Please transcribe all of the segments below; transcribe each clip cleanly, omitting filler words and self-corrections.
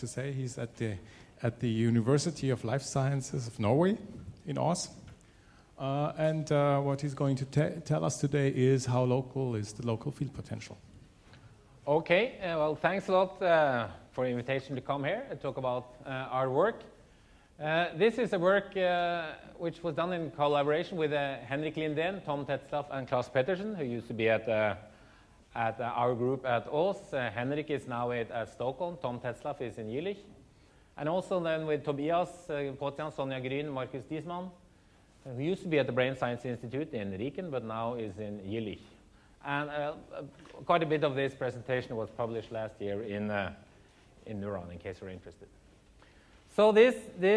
to say. He's at the University of Life Sciences of Norway in Ås. And what he's going to tell us today is how local is the local field potential. Okay, well, thanks a lot for the invitation to come here and talk about our work. This is a work which was done in collaboration with Henrik Lindén, Tom Tetzlaff, and Klaus Pettersen, who used to be at our group at Ås. Henrik is now at Stockholm, Tom Tetzlaff is in Jülich. And also then with Tobias Potian, Sonja Grün, Markus Diesmann, who used to be at the Brain Science Institute in Riken, but now is in Jülich. And quite a bit of this presentation was published last year in Neuron, in case you're interested. So this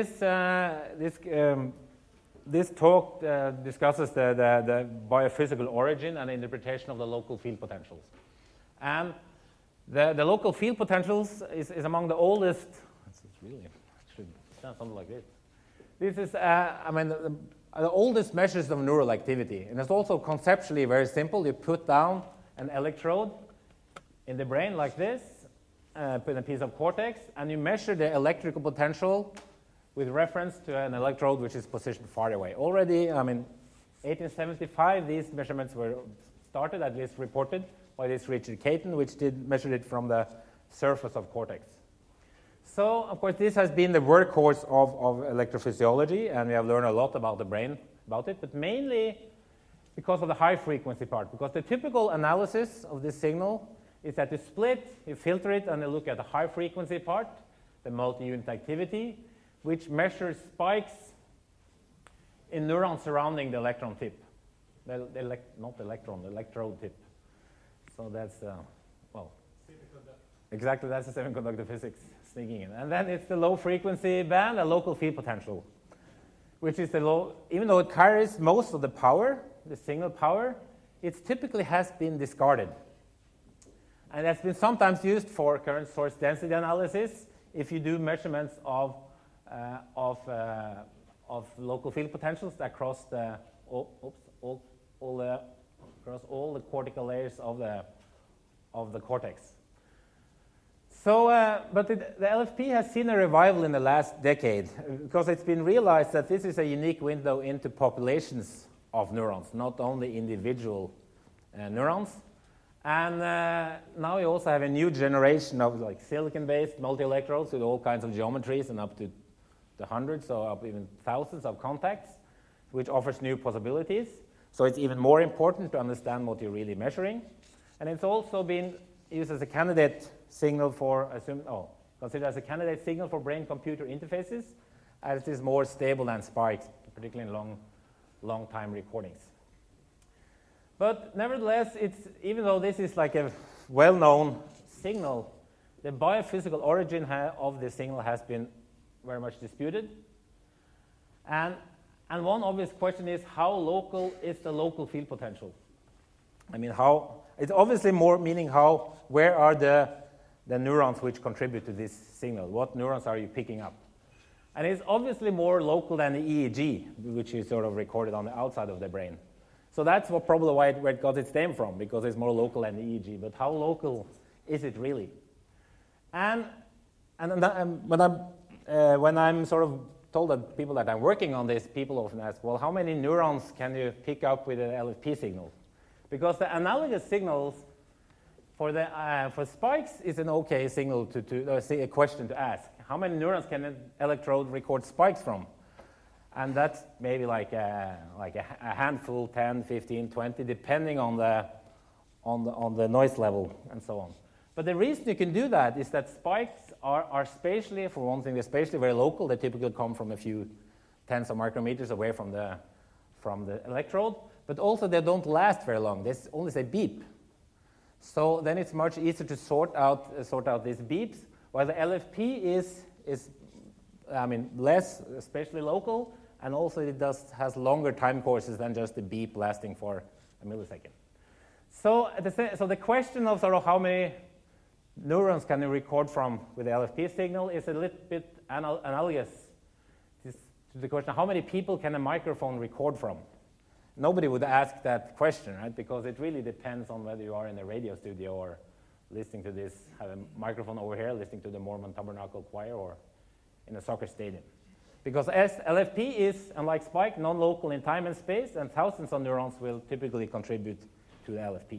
talk discusses the biophysical origin and interpretation of the local field potentials. And the local field potentials is among the oldest. It should sound something like this. This is, the oldest measures of neural activity. And it's also conceptually very simple. You put down an electrode in the brain like this, put in a piece of cortex, and you measure the electrical potential with reference to an electrode which is positioned far away. Already, 1875, these measurements were started, at least reported, by this Richard Caton, which measured it from the surface of cortex. So, of course, this has been the workhorse of electrophysiology, and we have learned a lot about the brain about it, but mainly because of the high-frequency part, because the typical analysis of this signal is that you split, you filter it, and you look at the high-frequency part, the multi-unit activity, which measures spikes in neurons surrounding the electron tip. Not electron, the electrode tip. So that's, exactly, that's the semiconductor physics sneaking in. And then it's the low-frequency band, the local field potential, which is the low, even though it carries most of the power, the signal power, it typically has been discarded. And that's been sometimes used for current source density analysis if you do measurements of local field potentials across across all the cortical layers of the cortex. So, but the LFP has seen a revival in the last decade because it's been realized that this is a unique window into populations of neurons, not only individual neurons. And now we also have a new generation of like silicon-based multi-electrodes with all kinds of geometries and up to the hundreds or up even thousands of contacts, which offers new possibilities. So it's even more important to understand what you're really measuring. And it's also been used as a candidate signal for, considered as a candidate signal for brain-computer interfaces, as it is more stable than spikes, particularly in long time recordings. But nevertheless, even though this is like a well-known signal, the biophysical origin of the signal has been very much disputed. And one obvious question is, how local is the local field potential? It's obviously more meaning where are the neurons which contribute to this signal? What neurons are you picking up? And it's obviously more local than the EEG, which is sort of recorded on the outside of the brain. So that's probably where it got its name from, because it's more local than the EEG. But how local is it really? And when I'm sort of told that people that I'm working on this, people often ask, well, how many neurons can you pick up with an LFP signal? Because the analogous signals for spikes is an okay signal a question to ask. How many neurons can an electrode record spikes from? And that's maybe like a handful, 10, 15, 20, depending on the noise level and so on. But the reason you can do that is that spikes are spatially, for one thing, they're spatially very local. They typically come from a few tens of micrometers away from the electrode. But also they don't last very long. They only say beep. So then it's much easier to sort out these beeps, while the LFP is less spatially local, and also it has longer time courses than just a beep lasting for a millisecond. So the question of sort of how many neurons can you record from with the LFP signal is a little bit analogous to the question, how many people can a microphone record from? Nobody would ask that question, right? Because it really depends on whether you are in a radio studio listening to this, have a microphone over here, listening to the Mormon Tabernacle Choir, or in a soccer stadium. Because as LFP is, unlike Spike, non-local in time and space, and thousands of neurons will typically contribute to the LFP.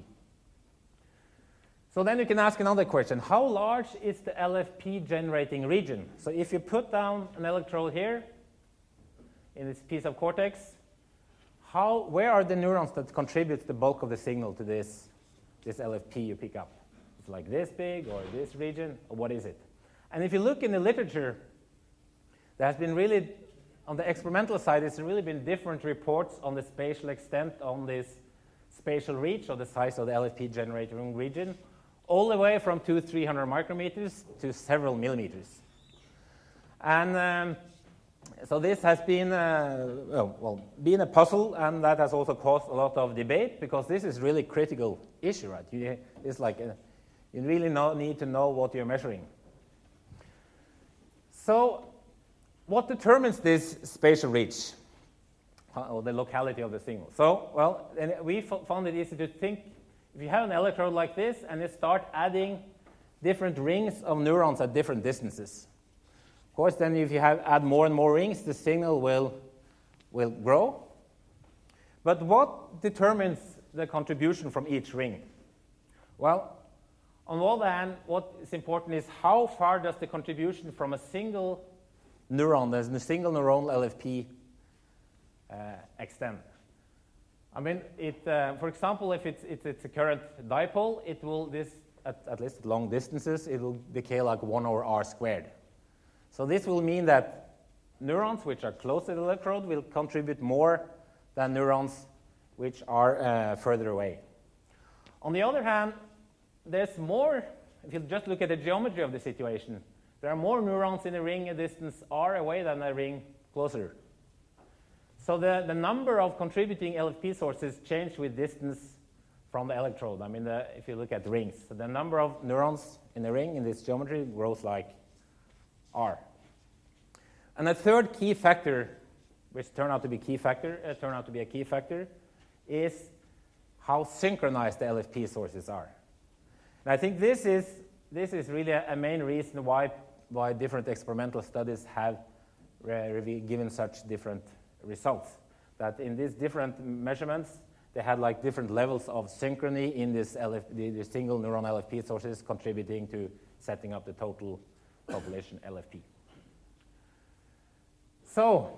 So then you can ask another question. How large is the LFP generating region? So if you put down an electrode here in this piece of cortex, where are the neurons that contribute the bulk of the signal to this LFP you pick up? It's like this big, or this region, or what is it? And if you look in the literature, there has been really, on the experimental side, there's really been different reports on the spatial extent on this spatial reach, or the size of the LFP generating region, all the way from 200-300 micrometers to several millimeters. And so this has been, been a puzzle, and that has also caused a lot of debate, because this is really a critical issue, right? It's like you really need to know what you're measuring. So what determines this spatial reach, or the locality of the signal? So, well, and we found it easy to think, if you have an electrode like this and you start adding different rings of neurons at different distances, of course, then if you add more and more rings, the signal will grow. But what determines the contribution from each ring? Well, on the other hand, what is important is how far does the contribution from a single neuron, there's a single neuronal LFP, extend. I mean, for example, if it's a current dipole, it will, at least at long distances, it will decay like 1 over r squared. So this will mean that neurons which are close to the electrode will contribute more than neurons which are further away. On the other hand, there's more, if you just look at the geometry of the situation, there are more neurons in a ring a distance r away than a ring closer. So the number of contributing LFP sources change with distance from the electrode. I mean, if you look at rings, so the number of neurons in a ring in this geometry grows like r. And a third key factor, which turned out to be a key factor, is how synchronized the LFP sources are. And I think this is really a main reason why different experimental studies have given such different results. That in these different measurements, they had like different levels of synchrony in this the single neuron LFP sources, contributing to setting up the total population LFP. So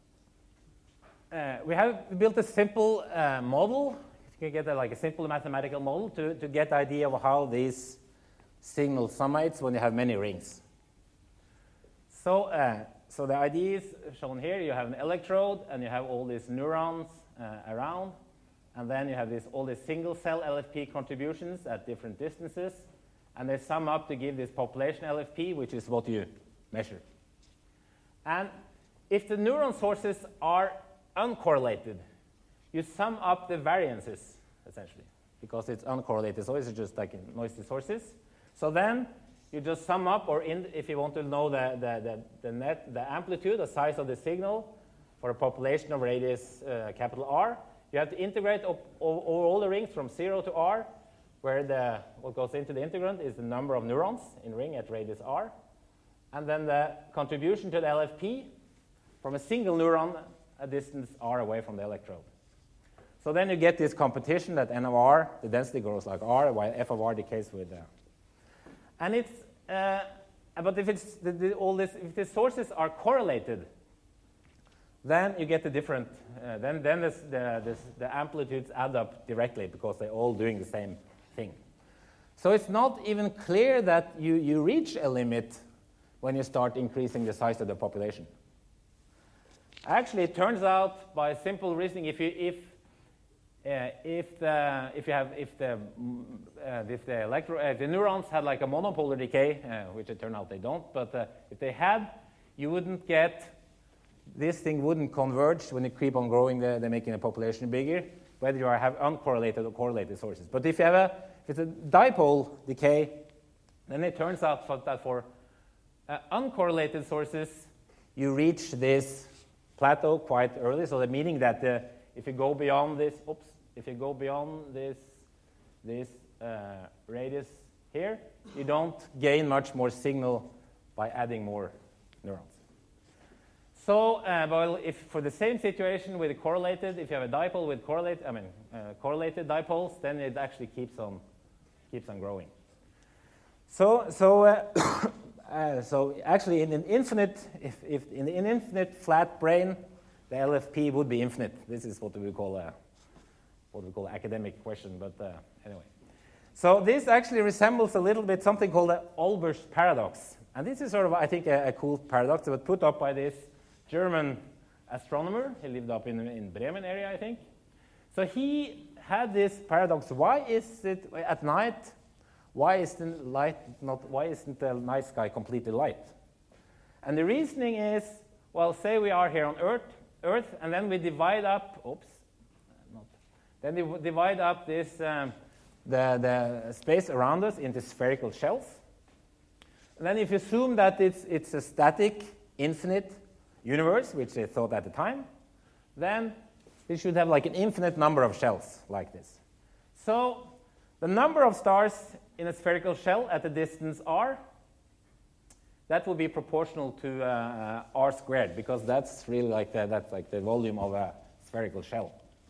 we have built a simple model. You can get a simple mathematical model to get the idea of how these signal summates when you have many rings. So the idea is shown here. You have an electrode, and you have all these neurons around, and then you have all these single-cell LFP contributions at different distances, and they sum up to give this population LFP, which is what you measure. And if the neuron sources are uncorrelated, you sum up the variances, essentially, because it's uncorrelated, so it's just like noisy sources. So then you just sum up, or if you want to know the amplitude, the size of the signal for a population of radius capital R, you have to integrate over all the rings from 0 to R, where what goes into the integrand is the number of neurons in ring at radius R, and then the contribution to the LFP from a single neuron a distance R away from the electrode. So then you get this competition that N of R, the density grows like R, while F of R decays with and it's, but if it's if the sources are correlated, then you get the different, then the amplitudes add up directly because they're all doing the same thing. So it's not even clear that you reach a limit when you start increasing the size of the population. Actually, it turns out by simple reasoning, if the neurons had like a monopolar decay, which it turned out they don't, but if they had, you wouldn't get, this thing wouldn't converge when you keep on growing, they're making the population bigger, whether you have uncorrelated or correlated sources. But if it's a dipole decay, then it turns out that for uncorrelated sources, you reach this plateau quite early. So the meaning that if you go beyond this, radius here, you don't gain much more signal by adding more neurons. So, well, if for the same situation with a correlated, if you have a dipole with correlated dipoles, then it actually keeps on growing. So actually, in an infinite, if in an infinite flat brane, the LFP would be infinite. This is what we call an academic question, but anyway. So this actually resembles a little bit something called the Olbers paradox, and this is sort of, I think, a cool paradox that was put up by this German astronomer. He lived up in Bremen area, I think. So he had this paradox: why is it at night? Why isn't the night sky completely light? And the reasoning is, well, say we are here on Earth, and then we divide up. Then we divide up this the space around us into spherical shells. And then if you assume that it's a static, infinite universe, which they thought at the time, then we should have like an infinite number of shells like this. So the number of stars in a spherical shell at a distance r, that will be proportional to r squared, because that's really like the volume of a spherical shell.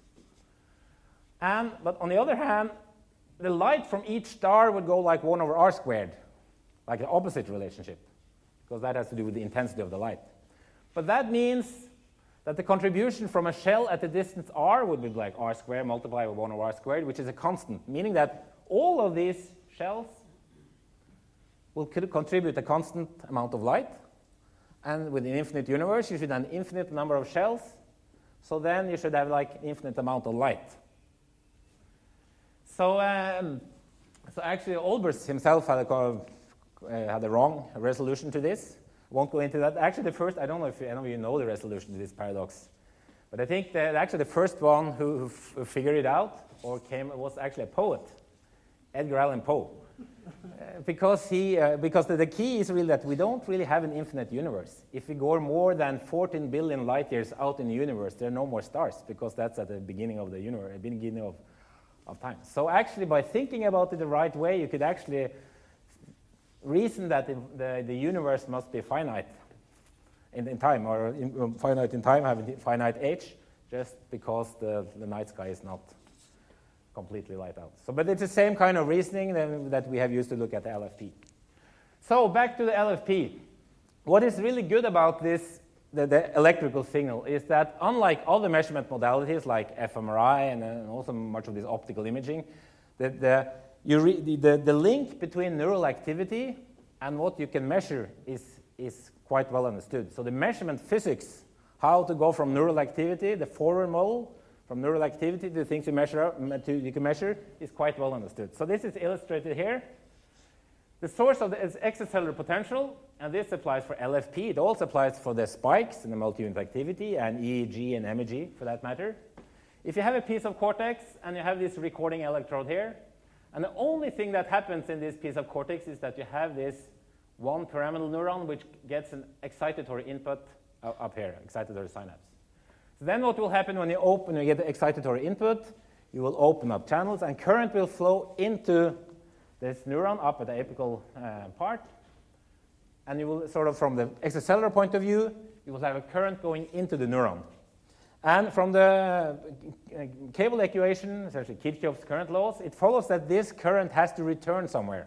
But on the other hand, the light from each star would go like 1 over r squared, like the opposite relationship, because that has to do with the intensity of the light. But that means that the contribution from a shell at the distance r would be like r squared multiplied by 1 over r squared, which is a constant, meaning that all of these shells will contribute a constant amount of light. And with an infinite universe, you should have an infinite number of shells. So then you should have like infinite amount of light. So actually, Olbers himself had a wrong resolution to this. Won't go into that. Actually, the first, I don't know if any of you know the resolution to this paradox, but I think that actually the first one who figured it out was actually a poet, Edgar Allan Poe, because the key is really that we don't really have an infinite universe. If we go more than 14 billion light years out in the universe, there are no more stars, because that's at the beginning of the universe, beginning of time. So actually, by thinking about it the right way, you could actually reason that the universe must be finite in time, or finite in time, having finite age, just because the night sky is not completely light out. So, but it's the same kind of reasoning that we have used to look at the LFP. So back to the LFP. What is really good about this, the electrical signal, is that unlike other measurement modalities like fMRI and also much of this optical imaging, the link between neural activity and what you can measure is quite well understood. So the measurement physics, how to go from neural activity, the forward model, from neural activity to the things you can measure, is quite well understood. So this is illustrated here. The source of is extracellular potential, and this applies for LFP. It also applies for the spikes in the multi-unit activity, and EEG and MEG, for that matter. If you have a piece of cortex, and you have this recording electrode here, and the only thing that happens in this piece of cortex is that you have this one pyramidal neuron which gets an excitatory input up here, excitatory synapse. So then what will happen when you get the excitatory input, you will open up channels, and current will flow into this neuron up at the apical part. And you will sort of, from the extracellular point of view, you will have a current going into the neuron. And from the cable equation, essentially Kirchhoff's current laws, it follows that this current has to return somewhere.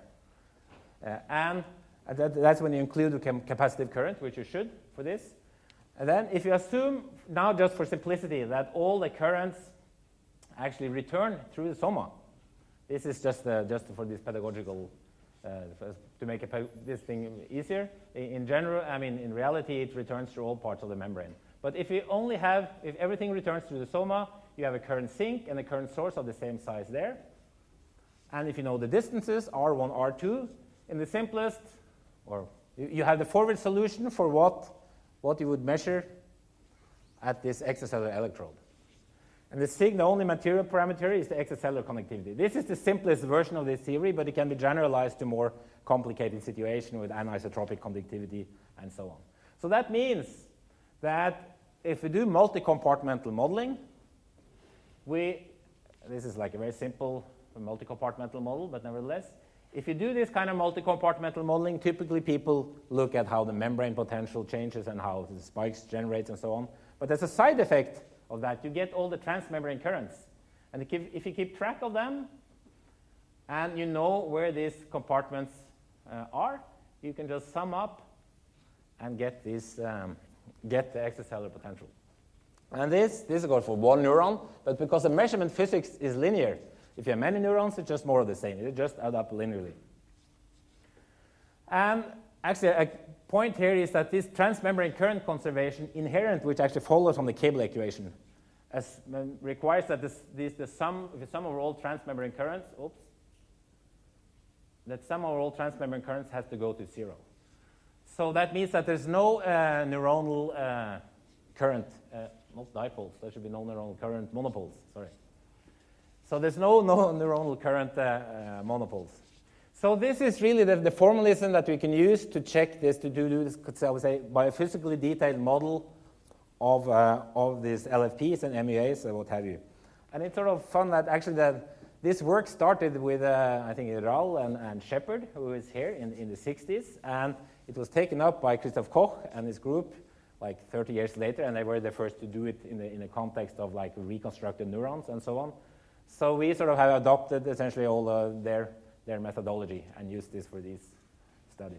And that's when you include the capacitive current, which you should for this. And then if you assume, now just for simplicity, that all the currents actually return through the soma. This is just for this pedagogical, to make this thing easier. In general, I mean, in reality, it returns through all parts of the membrane. But if everything returns through the soma, you have a current sink and a current source of the same size there. And if you know the distances, R1, R2, in the simplest, or you have the forward solution for what you would measure at this extracellular electrode. And the only material parameter is the extracellular conductivity. This is the simplest version of this theory, but it can be generalized to more complicated situation with anisotropic conductivity and so on. So that means that if we do multi-compartmental modeling, this is like a very simple multi-compartmental model, but nevertheless, if you do this kind of multi-compartmental modeling, typically people look at how the membrane potential changes and how the spikes generate and so on. But as a side effect of that, you get all the transmembrane currents. And if you keep track of them, and you know where these compartments are, you can just sum up and get this, get the extracellular potential. And this goes for one neuron, but because the measurement physics is linear, if you have many neurons, it's just more of the same. It just adds up linearly. And actually, a point here is that this transmembrane current conservation inherent, which actually follows from the cable equation, requires that the sum of all transmembrane currents, that sum of all transmembrane currents has to go to 0. So that means that there's no neuronal current, not dipoles. There should be no neuronal current monopoles. Sorry. So there's no neuronal current monopoles. So this is really the formalism that we can use to check this, to do this, I would say, biophysically detailed model of these LFPs and MUAs and what have you. And it's sort of fun that actually this work started with, I think, Rahl and Shepard, who is here in the 60s. And it was taken up by Christoph Koch and his group like 30 years later, and they were the first to do it in the context of like reconstructed neurons and so on. So we sort of have adopted essentially all their methodology and used this for these studies.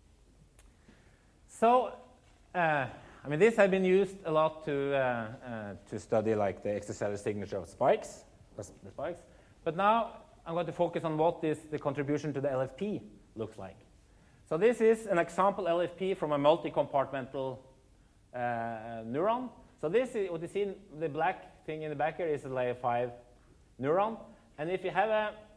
So, I mean, this has been used a lot to study like the extracellular signature of spikes, the spikes. But now I'm going to focus on what the contribution to the LFP looks like. So this is an example LFP from a multi-compartmental neuron. So this is what you see, the black thing in the back here is a layer 5 neuron. And if you have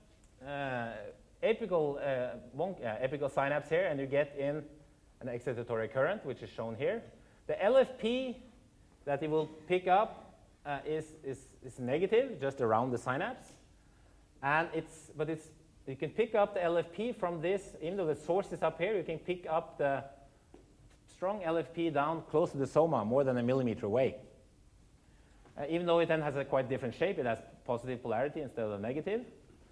a apical synapse here and you get in an excitatory current, which is shown here, the LFP that it will pick up is negative, just around the synapse. And you can pick up the LFP from this, even though the source is up here, you can pick up the strong LFP down close to the soma, more than a millimeter away. Even though it then has a quite different shape, it has positive polarity instead of negative.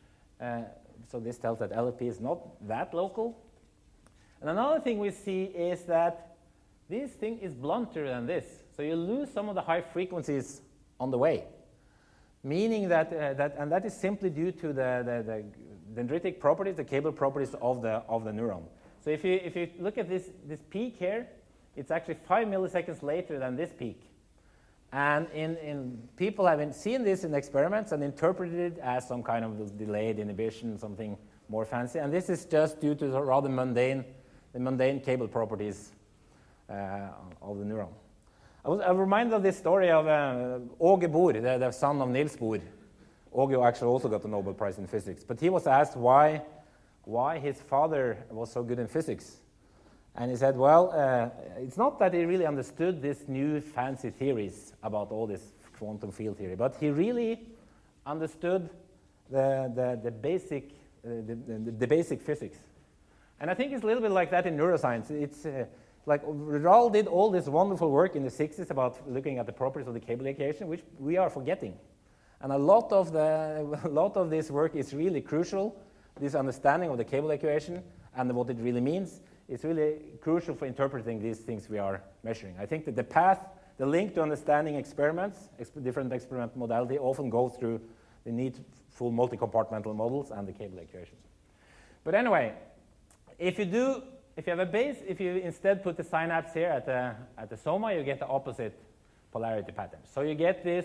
So this tells that LFP is not that local. And another thing we see is that this thing is blunter than this. So you lose some of the high frequencies on the way. Meaning that that is simply due to the dendritic properties, the cable properties of the neuron. So if you look at this peak here, it's actually 5 milliseconds later than this peak. And in people have seen this in experiments and interpreted it as some kind of delayed inhibition, something more fancy. And this is just due to the rather mundane cable properties of the neuron. I was reminded of this story of Åge Bohr, the son of Niels Bohr. Åge actually also got the Nobel Prize in physics. But he was asked why his father was so good in physics. And he said, well, it's not that he really understood these new fancy theories about all this quantum field theory, but he really understood the basic physics. And I think it's a little bit like that in neuroscience. It's like Rahl did all this wonderful work in the 60s about looking at the properties of the cable equation, which we are forgetting. And a lot of this work is really crucial. This understanding of the cable equation and what it really means is really crucial for interpreting these things we are measuring. I think that the link to understanding experiments, different experiment modality, often goes through the need for multi-compartmental models and the cable equation. But anyway, if you instead put the synapse here at the soma, you get the opposite polarity pattern. So you get this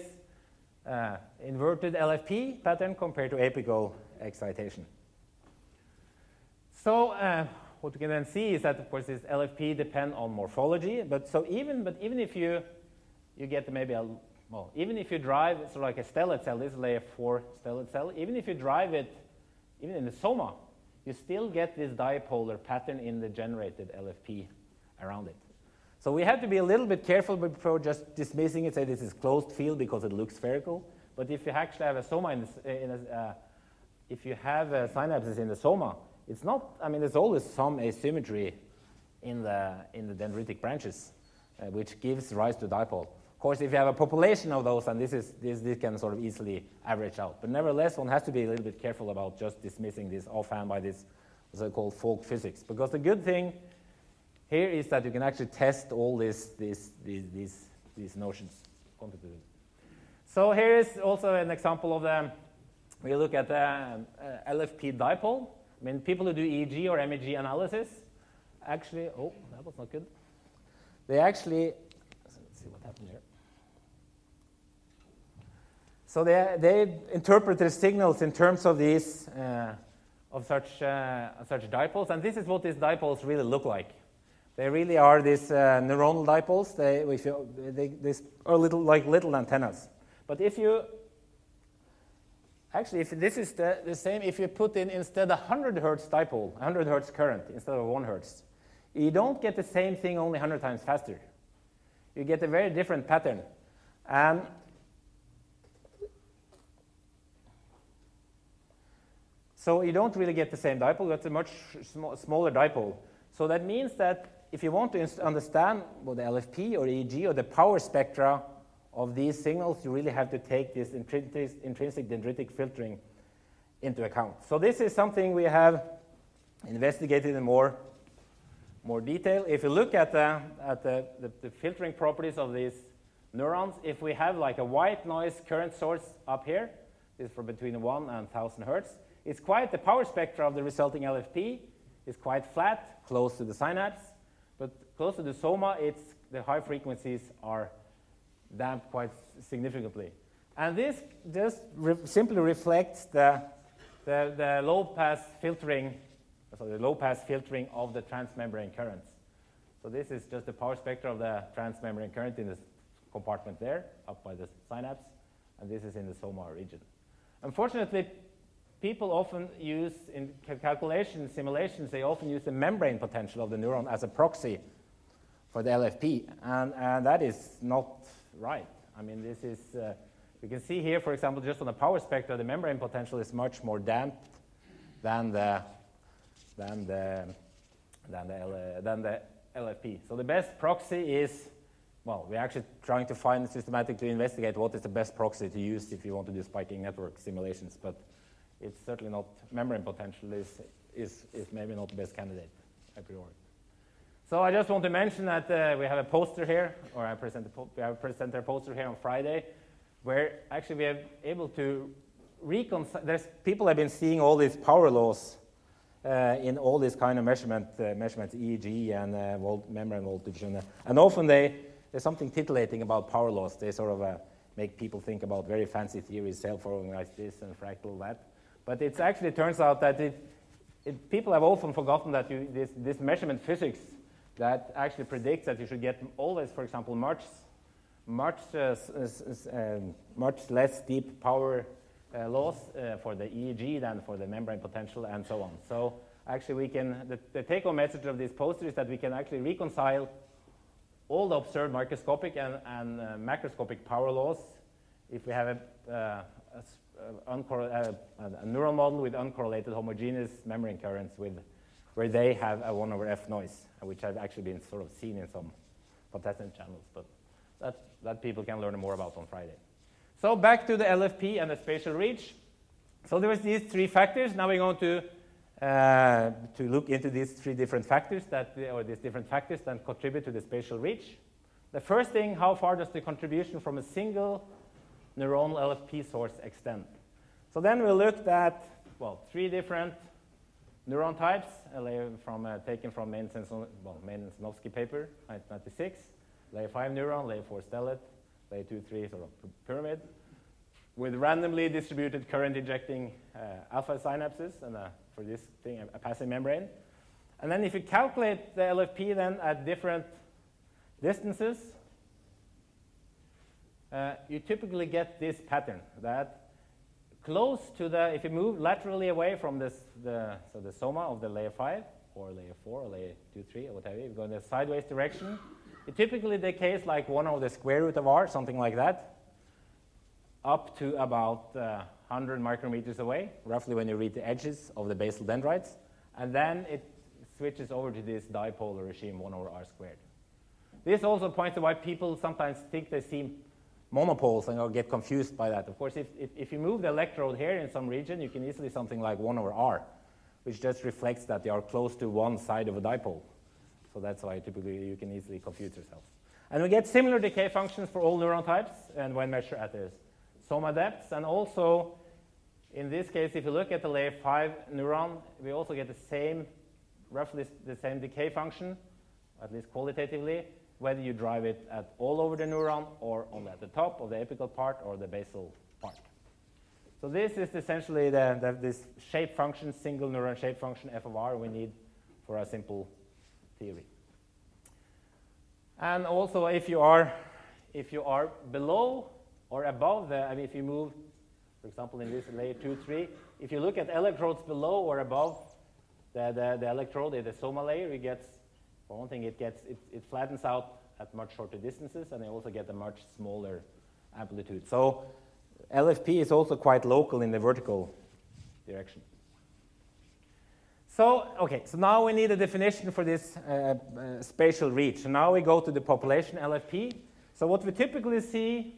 inverted LFP pattern compared to apical excitation. So what you can then see is that, of course, this LFP depend on morphology. But even if you get maybe even if you drive sort of like a stellate cell, this is layer 4 stellate cell, even if you drive it, even in the soma, you still get this dipolar pattern in the generated LFP around it. So we have to be a little bit careful before just dismissing it, say this is closed field because it looks spherical. But if you actually have a soma if you have synapses in the soma, it's not. I mean, there's always some asymmetry in the dendritic branches, which gives rise to dipole. Of course, if you have a population of those, and this can sort of easily average out. But nevertheless, one has to be a little bit careful about just dismissing this offhand by this so-called folk physics. Because the good thing here is that you can actually test all these notions quantitatively. So here is also an example of we look at the LFP dipole. I mean, people who do EEG or MEG analysis actually, oh, that was not good. They actually, let's see what happened here. So they interpret their signals in terms of these, of such dipoles, and this is what these dipoles really look like. They really are these neuronal dipoles. They are little antennas. But if you actually, if this is the same, if you put in instead a 100 hertz dipole, 100 hertz current instead of 1 hertz, you don't get the same thing only 100 times faster. You get a very different pattern. And so you don't really get the same dipole. That's a much smaller dipole. So that means that if you want to understand the LFP or EEG or the power spectra of these signals, you really have to take this intrinsic dendritic filtering into account. So this is something we have investigated in more detail. If you look at the filtering properties of these neurons, if we have like a white noise current source up here, this is for between 1 and 1000 hertz, it's quite the power spectra of the resulting LFP is quite flat, close to the synapse, but close to the soma, the high frequencies are damped quite significantly. And this just simply reflects the low-pass filtering, so the low-pass filtering of the transmembrane currents. So this is just the power spectra of the transmembrane current in this compartment there, up by the synapse, and this is in the soma region. Unfortunately, people often use, in calculation simulations, they often use the membrane potential of the neuron as a proxy for the LFP, and that is not right. I mean, this is, you can see here, for example, just on the power spectra, the membrane potential is much more damped than the LFP. So the best proxy is, well, we're actually trying to find systematically investigate what is the best proxy to use if you want to do spiking network simulations, but it's certainly not, membrane potential is maybe not the best candidate a priori. So I just want to mention that we have a poster here, or we have a presenter poster here on Friday, where actually we are able to reconcile, people have been seeing all these power laws in all these kind of measurements, EEG and membrane voltage, and often there's something titillating about power laws. They sort of make people think about very fancy theories, self-organized this and fractal that. But it actually turns out that people have often forgotten that this measurement physics that actually predicts that you should get always, for example, much less deep power loss for the EEG than for the membrane potential and so on. So actually we can, the take-home message of this poster is that we can actually reconcile all the observed microscopic and macroscopic power laws if we have a neural model with uncorrelated homogeneous membrane currents where they have a 1/f noise, which has actually been sort of seen in some potential channels, but that people can learn more about on Friday. So back to the LFP and the spatial reach. So there was these three factors. Now we're going to look into these three different factors these different factors that contribute to the spatial reach. The first thing, how far does the contribution from a single neuronal LFP source extend? So then we looked at, well, three different neuron types taken from Main-Sensowski paper, 1996. Layer 5 neuron, layer 4 stellate, layer 2, 3 sort of pyramid, with randomly distributed current injecting alpha synapses, and for this thing, a passive membrane. And then if you calculate the LFP then at different distances, you typically get this pattern that close to if you move laterally away from the soma of the layer 5 or layer 4 or layer 2, 3 or whatever, you go in the sideways direction, it typically decays like 1/√r, something like that, up to about 100 micrometers away, roughly when you reach the edges of the basal dendrites, and then it switches over to this dipolar regime 1/r². This also points to why people sometimes think they see monopoles and get confused by that. Of course, if you move the electrode here in some region, you can easily something like 1/r. which just reflects that they are close to one side of a dipole. So that's why typically you can easily confuse yourself. And we get similar decay functions for all neuron types and when measured at the soma depths. And also, in this case, if you look at the layer 5 neuron, we also get the same, roughly the same decay function, at least qualitatively, whether you drive it at all over the neuron or only at the top of the apical part or the basal part. So this is essentially this shape function, single neuron shape function, f of r, we need for a simple theory. And also, if you are below or above if you move, for example, in this layer 2, 3, if you look at electrodes below or above the electrode in the soma layer, you get, for one thing, it flattens out at much shorter distances, and you also get a much smaller amplitude. So LFP is also quite local in the vertical direction. So, okay, so now we need a definition for this spatial reach. So now we go to the population LFP. So what we typically see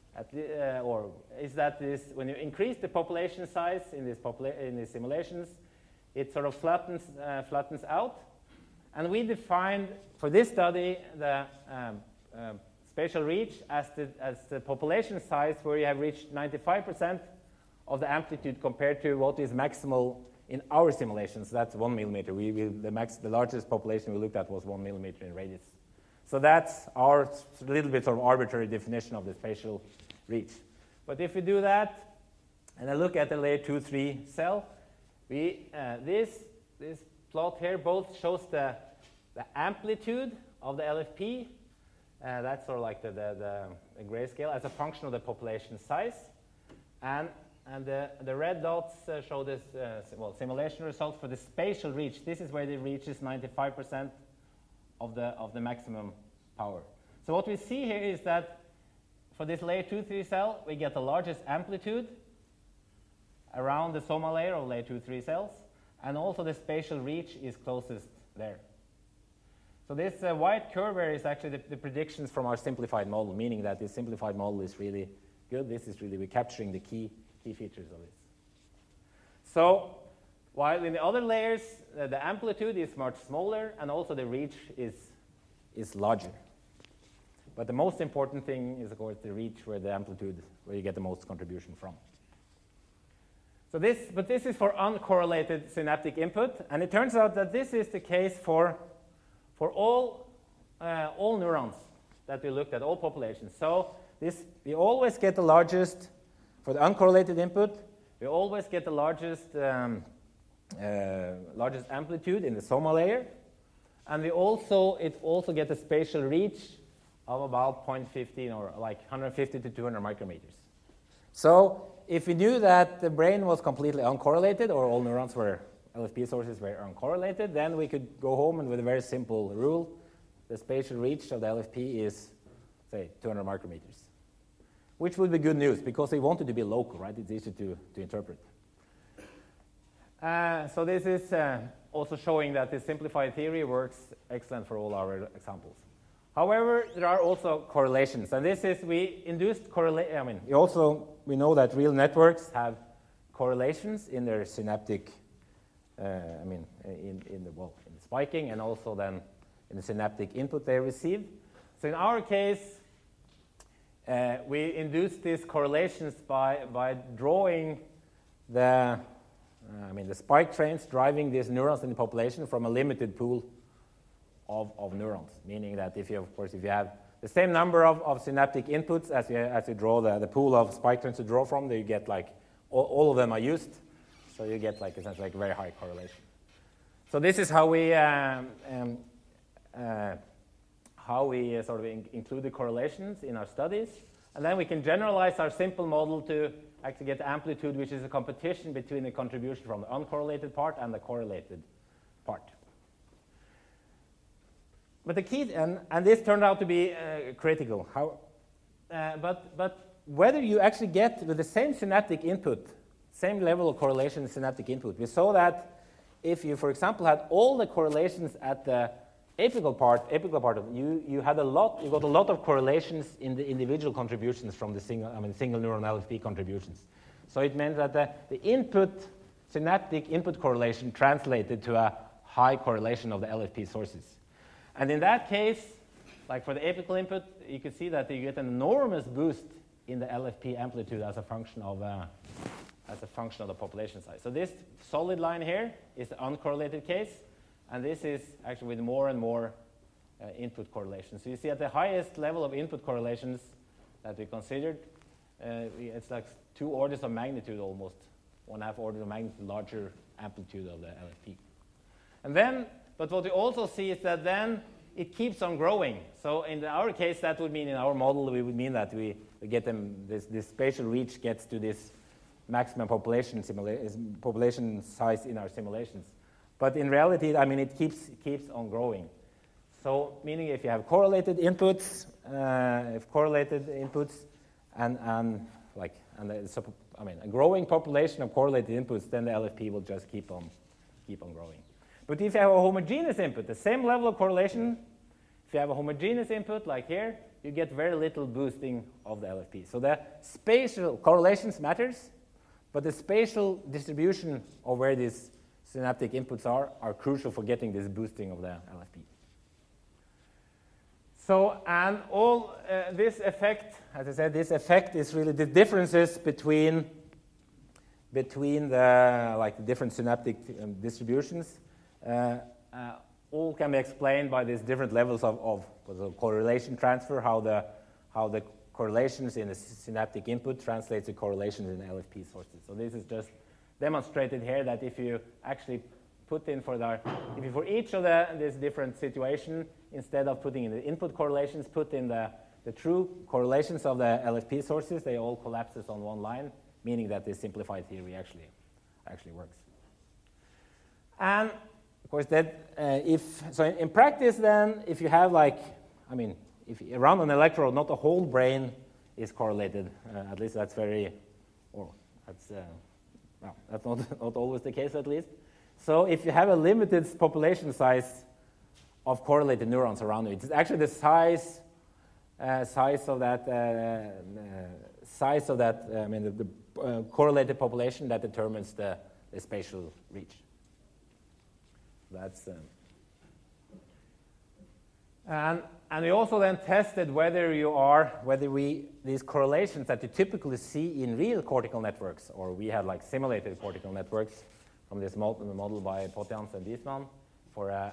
is that when you increase the population size in these simulations, it sort of flattens out. And we defined for this study the spatial reach as the population size where you have reached 95% of the amplitude compared to what is maximal in our simulations. That's 1 millimeter. The largest population we looked at was 1 millimeter in radius. So that's our little bit of arbitrary definition of the spatial reach. But if we do that, and I look at the layer 2, 3 cell, this plot here both shows the amplitude of the LFP. That's sort of like the grayscale as a function of the population size. And the red dots show this simulation results for the spatial reach. This is where it reaches 95% of the maximum power. So what we see here is that for this layer 2, 3 cell, we get the largest amplitude around the soma layer of layer 2, 3 cells, and also the spatial reach is closest there. So this white curve here is actually the predictions from our simplified model, meaning that this simplified model is really good. This is really, we're capturing the key features of this. So while in the other layers, the amplitude is much smaller, and also the reach is larger. But the most important thing is, of course, the reach where the amplitude, where you get the most contribution from. So this is for uncorrelated synaptic input, and it turns out that this is the case for all neurons that we looked at, all populations. So we always get the largest, for the uncorrelated input, we always get the largest amplitude in the soma layer, and it also get a spatial reach of about 0.15 or like 150 to 200 micrometers. So if we knew that the brain was completely uncorrelated, or all neurons were LFP sources were uncorrelated, then we could go home and with a very simple rule, the spatial reach of the LFP is, say, 200 micrometers, which would be good news because we want it to be local, right? It's easy to interpret. So this is also showing that the simplified theory works excellent for all our examples. However, there are also correlations, and this is we induced correlation. We know that real networks have correlations in their synaptic. In the spiking, and also then in the synaptic input they receive. So in our case, we induced these correlations by drawing the spike trains driving these neurons in the population from a limited pool of neurons, meaning that if you have the same number of synaptic inputs as you draw the pool of spike trains to draw from, then you get like all of them are used, so you get like essentially like very high correlation. So this is how we sort of include the correlations in our studies, and then we can generalize our simple model to actually get amplitude, which is a competition between the contribution from the uncorrelated part and the correlated part. But the key, and this turned out to be critical. But whether you actually get with the same synaptic input, same level of correlation in synaptic input, we saw that if you, for example, had all the correlations at the apical part of it, you got a lot of correlations in the individual contributions from the single neuron LFP contributions. So it meant that the input synaptic input correlation translated to a high correlation of the LFP sources. And in that case, like for the apical input, you can see that you get an enormous boost in the LFP amplitude as a function of the population size. So this solid line here is the uncorrelated case, and this is actually with more and more input correlations. So you see at the highest level of input correlations that we considered, it's like 2 orders of magnitude almost, 1.5 orders of magnitude larger amplitude of the LFP. And then, but what we also see is that then it keeps on growing. So in our case, that would mean in our model, we would mean that we get them, this spatial reach gets to this maximum population size in our simulations. But in reality, I mean, it keeps on growing. So meaning if you have correlated inputs, a growing population of correlated inputs, then the LFP will just keep on growing. But if you have a homogeneous input, the same level of correlation, if you have a homogeneous input like here, you get very little boosting of the LFP. So the spatial correlations matters, but the spatial distribution of where these synaptic inputs are crucial for getting this boosting of the LFP. So, and all this effect, as I said, this effect is really the differences between the different synaptic distributions. All can be explained by these different levels of correlation transfer, how the correlations in the synaptic input translates to correlations in the LFP sources. So this is just demonstrated here that if you actually put in for each of this different situation, instead of putting in the input correlations, put in the true correlations of the LFP sources, they all collapses on one line, meaning that this simplified theory actually works. And of course, in practice, then, if you have if you run an electrode, not the whole brain is correlated. At least that's that's not always the case, at least. So if you have a limited population size of correlated neurons around you, it's actually the size of that correlated population that determines the spatial reach. That's and we also then tested these correlations that you typically see in real cortical networks, or we had simulated cortical networks from this model by Potjans and Diesmann for a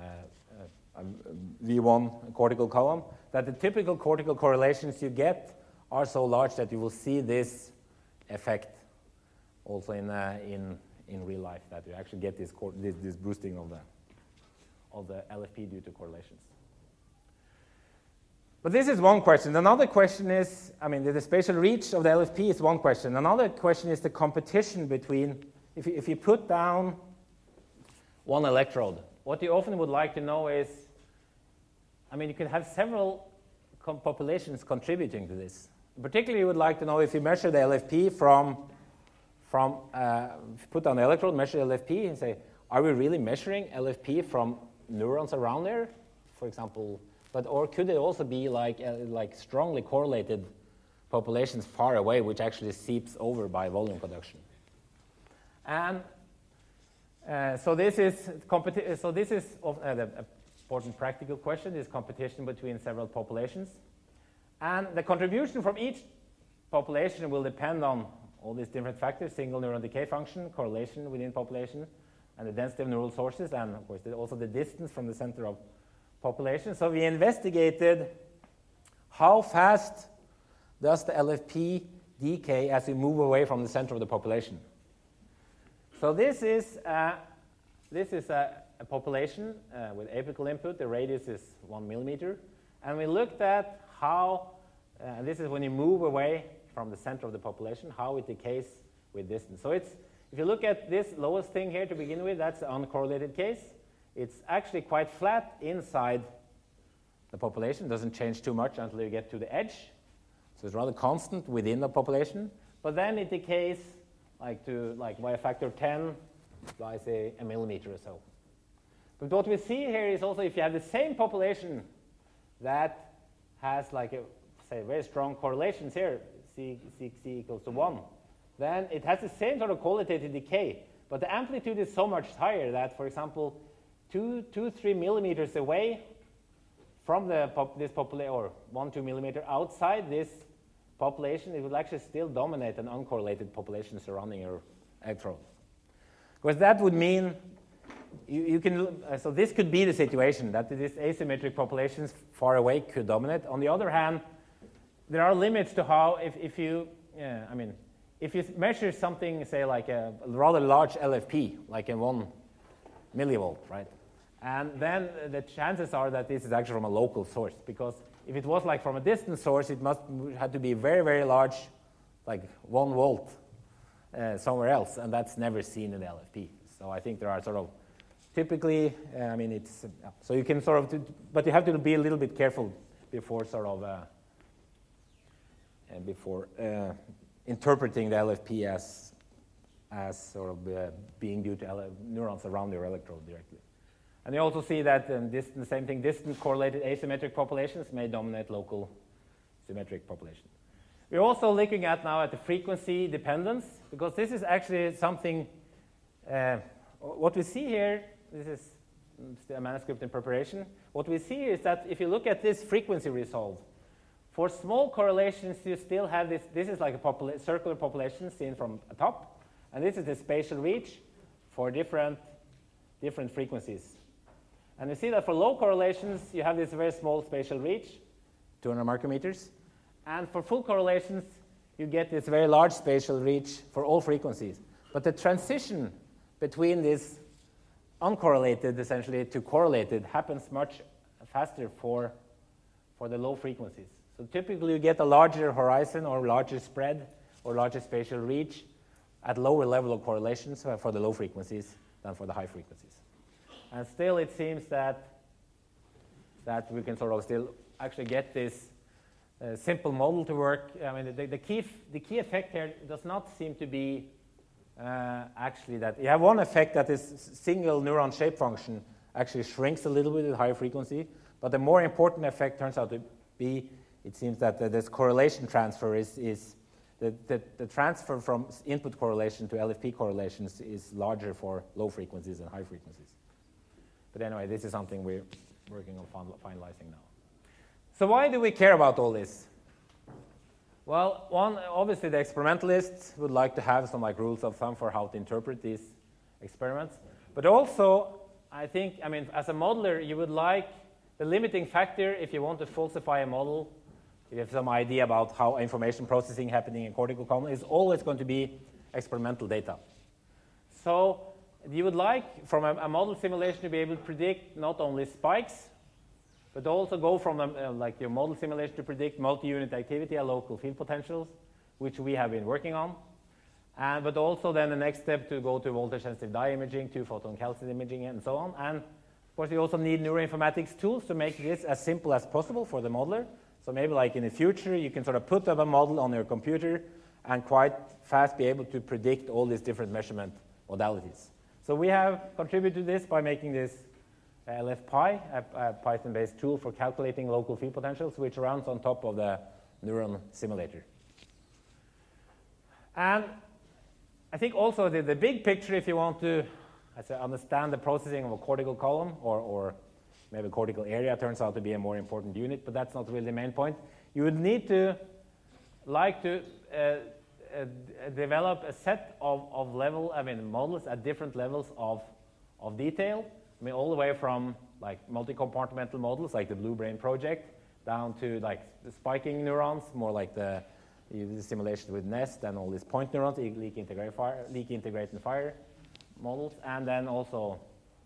V1 cortical column, that the typical cortical correlations you get are so large that you will see this effect also in real life, that you actually get this boosting of the LFP due to correlations. But this is one question. Another question is, the spatial reach of the LFP is one question. Another question is the competition between, if you put down one electrode, what you often would like to know is, you can have several populations contributing to this. Particularly, you would like to know if you measure the LFP if you put down the electrode, measure the LFP, and say, are we really measuring LFP from neurons around there, for example? Or could it also be like strongly correlated populations far away, which actually seeps over by volume production? And so this is the important practical question, is competition between several populations. And the contribution from each population will depend on all these different factors: single neuron decay function, correlation within population, and the density of neural sources, and of course also the distance from the center of population. So we investigated how fast does the LFP decay as we move away from the center of the population. So this is a population with apical input. The radius is 1 millimeter. And we looked at how, this is when you move away from the center of the population, how it decays with distance. So if you look at this lowest thing here to begin with, that's the uncorrelated case. It's actually quite flat inside the population. It doesn't change too much until you get to the edge. So it's rather constant within the population. But then it decays by a factor of 10 by, say, a millimeter or so. But what we see here is also if you have the same population that has very strong correlations here, C equals to 1, then it has the same sort of qualitative decay. but the amplitude is so much higher that, for example, 3 millimeters away from this population, or 1-2 millimeter outside this population, it will actually still dominate an uncorrelated population surrounding your electrode. Because that would mean you can, so this could be the situation, that these asymmetric populations far away could dominate. On the other hand, there are limits to how, if you measure something, say like a rather large LFP, like a 1 millivolt, right? And then the chances are that this is actually from a local source, because if it was like from a distant source, it had to be very, very large, like 1 volt somewhere else, and that's never seen in the LFP. So I think there are sort of typically, it's so you can sort of, but you have to be a little bit careful before sort of interpreting the LFP as sort of being due to neurons around your electrode directly. And you also see that the same thing, distant correlated asymmetric populations may dominate local symmetric populations. We're also looking at now at the frequency dependence, because this is actually something, what we see here, this is still a manuscript in preparation. What we see is that if you look at this frequency resolve, for small correlations, you still have this is like a circular population seen from the top, and this is the spatial reach for different frequencies. And you see that for low correlations, you have this very small spatial reach, 200 micrometers. And for full correlations, you get this very large spatial reach for all frequencies. But the transition between this uncorrelated, essentially, to correlated happens much faster for the low frequencies. So typically, you get a larger horizon or larger spread or larger spatial reach at lower level of correlations for the low frequencies than for the high frequencies. And still, it seems that we can sort of still actually get this simple model to work. I mean, the key effect here does not seem to be actually that you have one effect, that this single neuron shape function actually shrinks a little bit at higher frequency. But the more important effect turns out to be, it seems that this correlation transfer is the transfer from input correlation to LFP correlations is larger for low frequencies than high frequencies. But anyway, this is something we're working on finalizing now. So why do we care about all this? Well, one, obviously the experimentalists would like to have some like rules of thumb for how to interpret these experiments. But also, I think, as a modeler, you would like the limiting factor if you want to falsify a model, if you have some idea about how information processing happening in cortical column, is always going to be experimental data. So you would like, from a model simulation, to be able to predict not only spikes, but also go from like your model simulation to predict multi-unit activity and local field potentials, which we have been working on. But also then the next step to go to voltage-sensitive dye imaging, 2-photon calcium imaging, and so on. And of course, you also need neuroinformatics tools to make this as simple as possible for the modeler. So maybe like in the future, you can sort of put up a model on your computer and quite fast be able to predict all these different measurement modalities. So we have contributed to this by making this LFPy, a Python-based tool for calculating local field potentials, which runs on top of the neuron simulator. And I think also the big picture, if you want to understand the processing of a cortical column, or maybe cortical area turns out to be a more important unit, but that's not really the main point. You would need to develop a set of models at different levels of detail. All the way from like multi-compartmental models like the Blue Brain project down to like the spiking neurons, more like the simulation with NEST and all these point neurons, leak integrate and fire models, and then also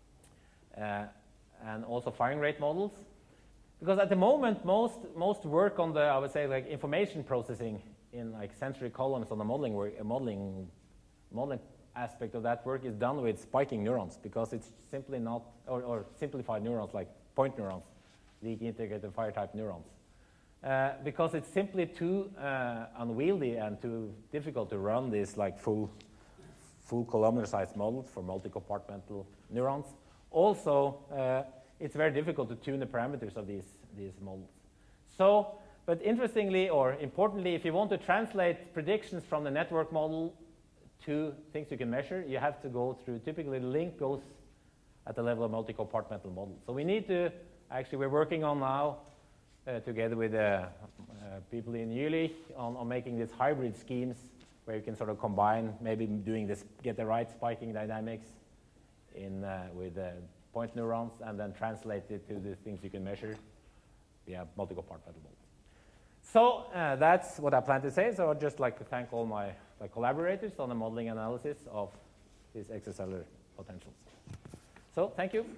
firing rate models. Because at the moment, most work on the, I would say, like information processing in like sensory columns on the modeling aspect of that work is done with spiking neurons, because it's simply not, or simplified neurons like point neurons, leak integrated fire type neurons. Because it's simply too unwieldy and too difficult to run these like full kilometer-sized models for multi-compartmental neurons. Also, it's very difficult to tune the parameters of these models. So, but interestingly or importantly, if you want to translate predictions from the network model to things you can measure, you have to go through, typically the link goes at the level of multi-compartmental model. So we need to, actually we're working on now, together with people in Jülich, on making these hybrid schemes where you can sort of combine, maybe doing this, get the right spiking dynamics in with point neurons, and then translate it to the things you can measure via multi-compartmental models. So that's what I plan to say. So I'd just like to thank all my collaborators on the modeling analysis of these extracellular potentials. So thank you.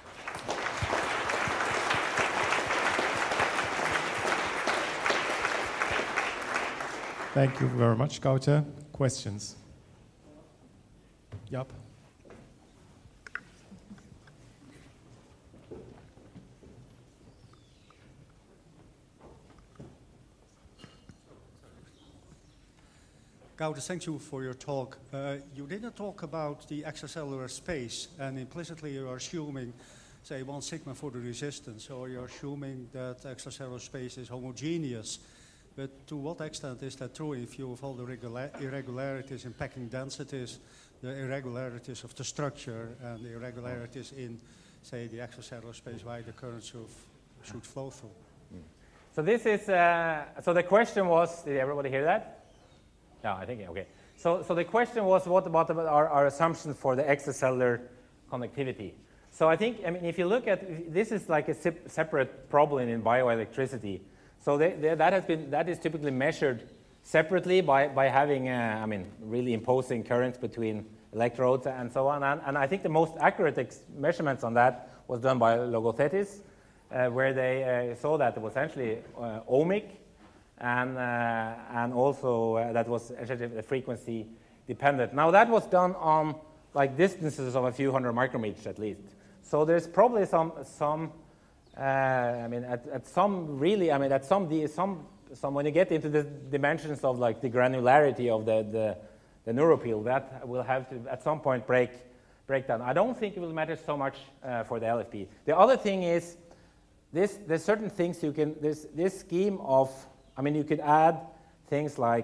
Thank you very much, Gaute. Questions? Yep. Gaute, thank you for your talk. You didn't talk about the extracellular space, and implicitly you are assuming, say, 1 sigma for the resistance, or you're assuming that extracellular space is homogeneous. But to what extent is that true in view of all the irregularities in packing densities, the irregularities of the structure, and the irregularities in, say, the extracellular space why the current should flow through? So this is, so the question was, did everybody hear that? Yeah, I think, okay. So the question was, what about our assumptions for the extracellular connectivity? So I think, I mean, if you look at, this is like a separate problem in bioelectricity. So that is typically measured separately by having, I mean, really imposing currents between electrodes and so on. And I think the most accurate measurements on that was done by Logothetis, where they saw that it was essentially ohmic, and also that was essentially frequency dependent. Now that was done on like distances of a few hundred micrometers at least. So there's probably some I mean, at some really, I mean, at some when you get into the dimensions of like the granularity of the neuropil, that will have to at some point break down. I don't think it will matter so much for the LFP. The other thing is there's certain things you can, this scheme of, I mean, you could add things like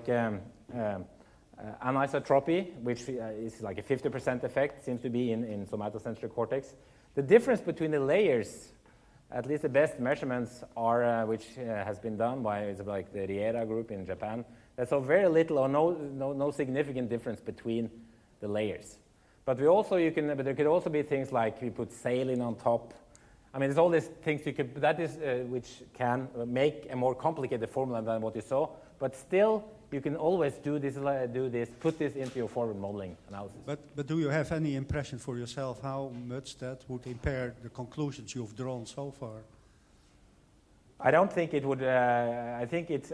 anisotropy, which is like a 50% effect, seems to be in somatosensory cortex. The difference between the layers, at least the best measurements are, which has been done by like the Riera group in Japan. There's so very little or no significant difference between the layers. But we also but there could also be things like we put saline on top. I mean, there's all these things you could. That is which can make a more complicated formula than what you saw. But still, you can always do this, put this into your forward modeling analysis. But do you have any impression for yourself how much that would impair the conclusions you've drawn so far? I don't think it would. I think it's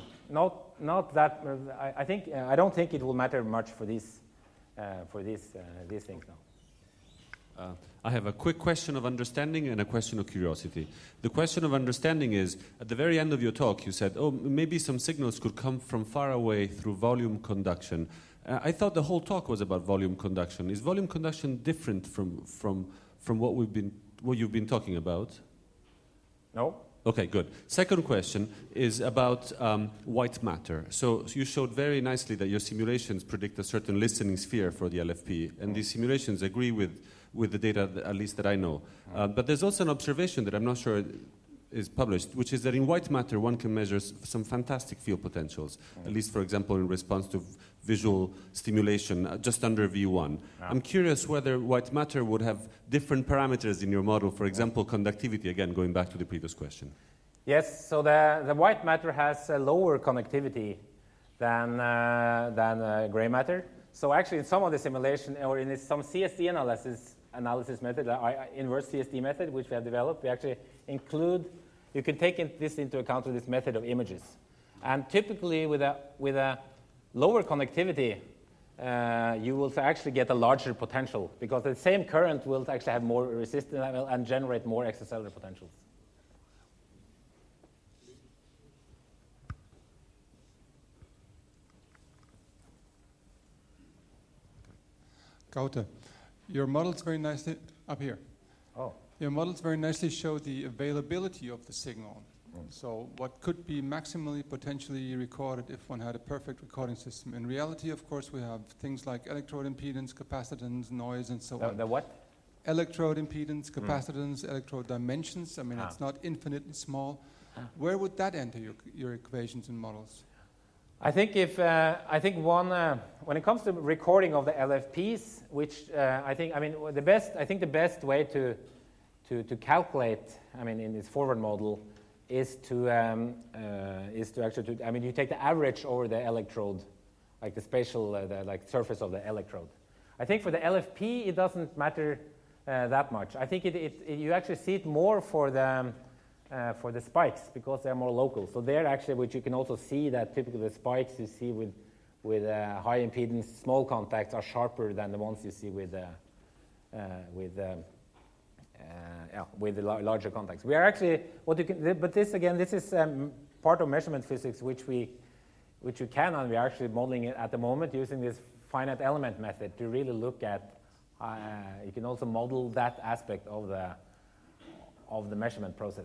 not that. I don't think it will matter much for these things now. I have a quick question of understanding and a question of curiosity. The question of understanding is, at the very end of your talk, you said, oh, maybe some signals could come from far away through volume conduction. I thought the whole talk was about volume conduction. Is volume conduction different from what you've been talking about? No. Okay, good. Second question is about white matter. So you showed very nicely that your simulations predict a certain listening sphere for the LFP, and these simulations agree with the data, at least that I know. But there's also an observation that I'm not sure is published, which is that in white matter one can measure some fantastic field potentials, at least, for example, in response to visual stimulation just under V1. I'm curious whether white matter would have different parameters in your model, for example, conductivity, again, going back to the previous question. Yes, so the white matter has a lower conductivity than gray matter. So actually in some of the simulation, or in some CSD analysis method, inverse CSD method, which we have developed, we actually include, you can take this into account with this method of images. And typically with a lower conductivity, you will actually get a larger potential, because the same current will actually have more resistance and generate more extracellular potentials. Gaute, your models very nicely, up here. Oh. Your models very nicely show the availability of the signal. So what could be maximally potentially recorded if one had a perfect recording system? In reality, of course, we have things like electrode impedance, capacitance, noise, and so on. The what? Electrode impedance, capacitance, electrode dimensions. I mean, it's not infinitely small. Where would that enter your equations and models? I think when it comes to recording of the LFPs, which the best way to calculate, in this forward model, is to you take the average over the electrode, like the spatial surface of the electrode. I think for the LFP it doesn't matter that much. I think you actually see it more for the spikes because they're more local. So there actually, which you can also see that typically the spikes you see with high impedance small contacts are sharper than the ones you see with the larger contacts. We are actually but this is part of measurement physics which we can, and we are actually modeling it at the moment using this finite element method to really look at. You can also model that aspect of the measurement process.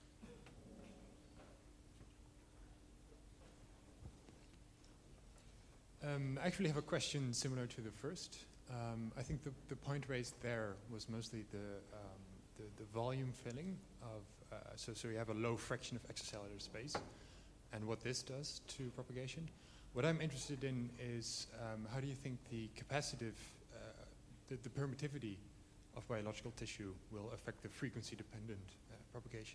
I actually have a question similar to the first. I think the point raised there was mostly the volume filling of, so you have a low fraction of extracellular space and what this does to propagation. What I'm interested in is how do you think the capacitive, the permittivity of biological tissue will affect the frequency-dependent propagation?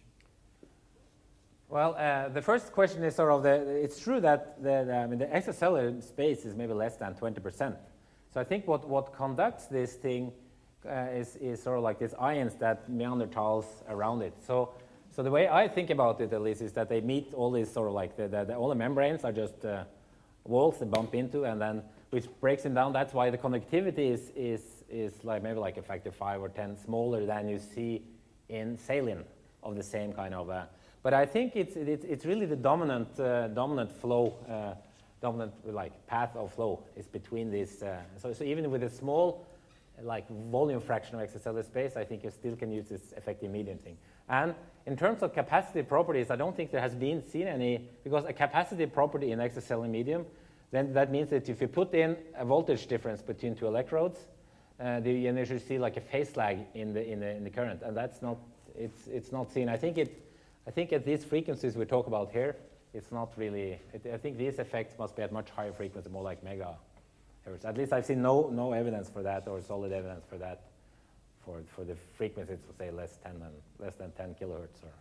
Well, the first question is sort of it's true that the extracellular space is maybe less than 20%. So I think what conducts this thing is sort of like these ions that Neanderthals around it. So the way I think about it, at least, is that they meet all these sort of like all the membranes are just walls they bump into, and then which breaks them down. That's why the conductivity is like maybe like a factor 5 or 10 smaller than you see in saline of the same kind of. But I think it's really the dominant flow, dominant like path of flow is between these. So even with a small like volume fraction of extracellular space, I think you still can use this effective medium thing. And in terms of capacitive properties, I don't think there has been seen any, because a capacitive property in extracellular medium, then that means that if you put in a voltage difference between two electrodes, you usually see like a phase lag in the current, and that's not it's not seen. I think at these frequencies we talk about here, it's not really. I think these effects must be at much higher frequency, more like megahertz. At least I've seen no evidence for that, or solid evidence for that, for the frequencies, say less than 10 kilohertz. Or.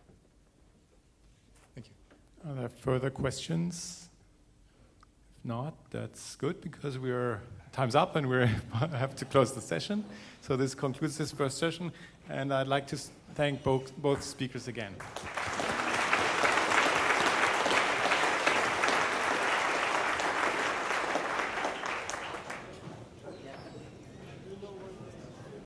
Thank you. Are there further questions? If not, that's good, because time's up and we have to close the session. So this concludes this first session, and I'd like to thank both speakers again.